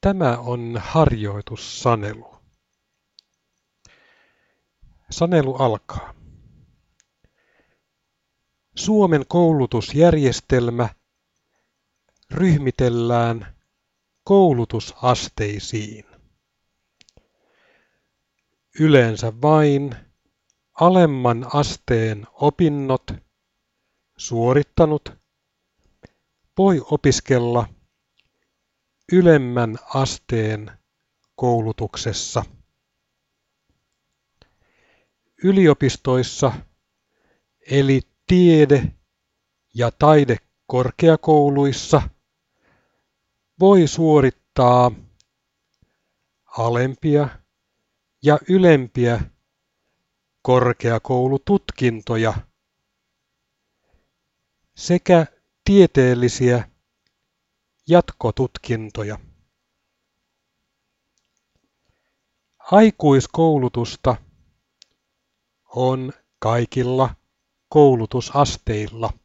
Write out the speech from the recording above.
Tämä on harjoitussanelu. Sanelu alkaa. Suomen koulutusjärjestelmä ryhmitellään koulutusasteisiin. Yleensä vain alemman asteen opinnot suorittanut voi opiskella ylemmän asteen koulutuksessa. Yliopistoissa eli tiede- ja taidekorkeakouluissa voi suorittaa alempia ja ylempiä korkeakoulututkintoja sekä tieteellisiä jatkotutkintoja. Aikuiskoulutusta on kaikilla koulutusasteilla.